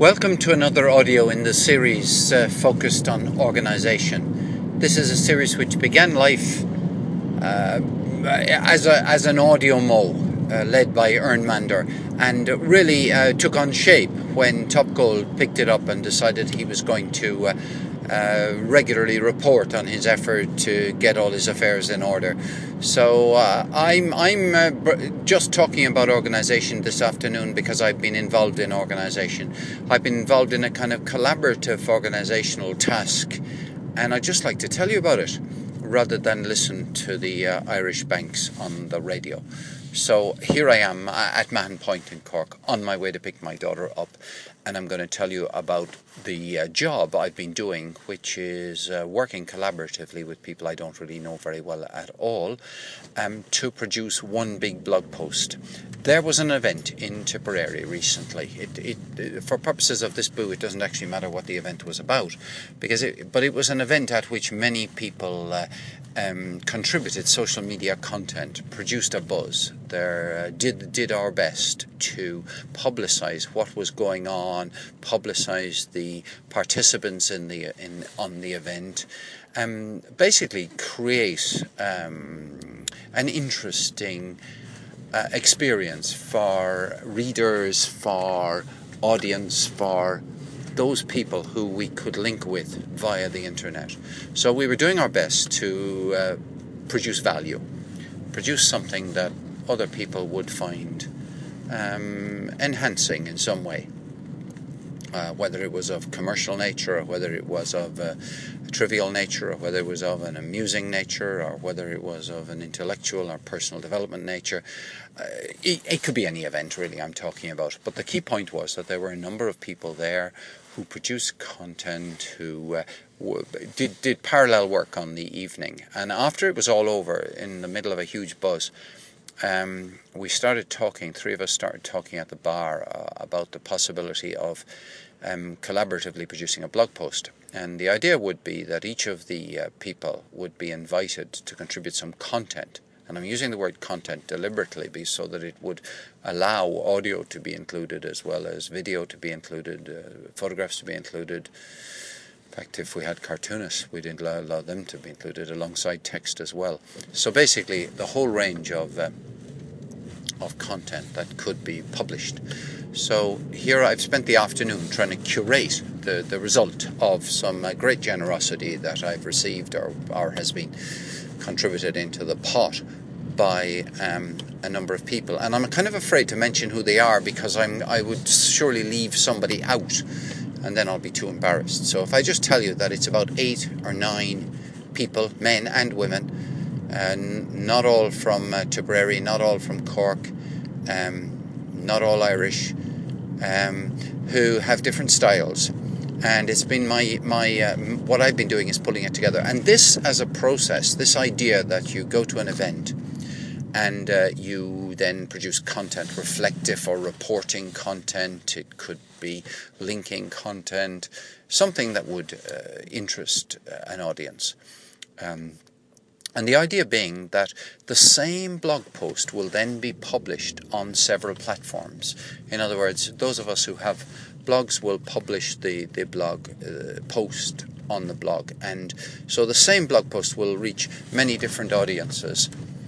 Welcome to another audio in the series focused on organisation. This is a series which began life as an audio led by Ern Mander, and really took on shape when Top Gold picked it up and decided he was going to regularly report on his effort to get all his affairs in order. So I'm just talking about organisation this afternoon because I've been involved in organisation. I've been involved in a kind of collaborative organisational task, and I'd just like to tell you about it rather than listen to the Irish banks on the radio. So here I am at Mahon Point in Cork, on my way to pick my daughter up, and I'm going to tell you about the job I've been doing, which is working collaboratively with people I don't really know very well at all, to produce one big blog post. There was an event in Tipperary recently. For purposes of this boo, it doesn't actually matter what the event was about, but it was an event at which many people contributed social media content, produced a buzz. Did our best to publicise what was going on, publicise the participants on the event, basically create an interesting experience for readers, for audience, for those people who we could link with via the internet. So we were doing our best to produce value, produce something that other people would find enhancing in some way, whether it was of commercial nature, or whether it was of a trivial nature, or whether it was of an amusing nature, or whether it was of an intellectual or personal development nature. It could be any event, really, I'm talking about. But the key point was that there were a number of people there who produced content, who did parallel work on the evening. And after it was all over, in the middle of a huge buzz, we started talking, three of us started talking at the bar about the possibility of collaboratively producing a blog post. And the idea would be that each of the people would be invited to contribute some content. And I'm using the word content deliberately so that it would allow audio to be included as well as video to be included, photographs to be included. In fact, if we had cartoonists, we'd allow them to be included alongside text as well. So basically, the whole range of content that could be published. So here I've spent the afternoon trying to curate the result of some great generosity that I've received or has been contributed into the pot by a number of people. And I'm kind of afraid to mention who they are because I would surely leave somebody out, and then I'll be too embarrassed. So if I just tell you that it's about 8 or 9 people, men and women, not all from Tipperary, not all from Cork, not all Irish, who have different styles. And it's been my what I've been doing is pulling it together. And this as a process, this idea that you go to an event and you then produce content, reflective or reporting content, it could be linking content, something that would interest an audience. And the idea being that the same blog post will then be published on several platforms. In other words, those of us who have blogs will publish the blog post on the blog. And so the same blog post will reach many different audiences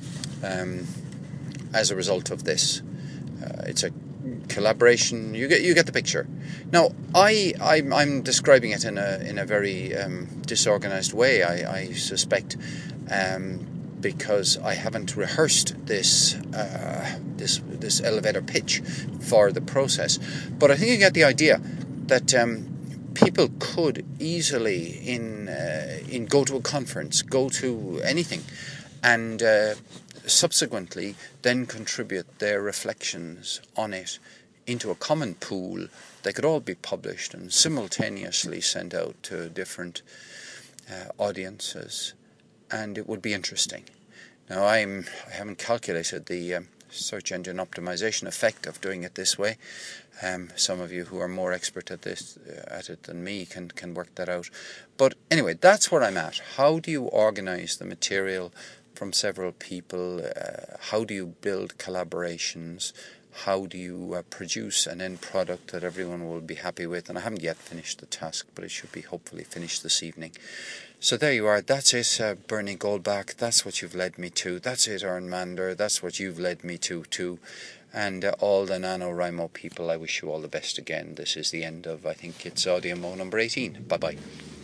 as a result of this. It's a collaboration. You get the picture. Now, I'm describing it in a very disorganized way, I suspect, because I haven't rehearsed this elevator pitch for the process. But I think you get the idea that people could easily go to a conference, go to anything, and subsequently then contribute their reflections on it into a common pool. They could all be published and simultaneously sent out to different audiences, and it would be interesting. Now, I haven't calculated the search engine optimization effect of doing it this way. Some of you who are more expert at it than me can work that out. But anyway, that's where I'm at. How do you organize the material from several people? How do you build collaborations? how do you produce an end product that everyone will be happy with. And I haven't yet finished the task, but it should be hopefully finished this evening. So there you are. That's it, Bernie Goldbach. That's what you've led me to. That's it, Ern Mander. That's what you've led me to too. And all the NaNoWriMo people, I wish you all the best again. This is the end of, I think it's audio mo number 18. Bye-bye.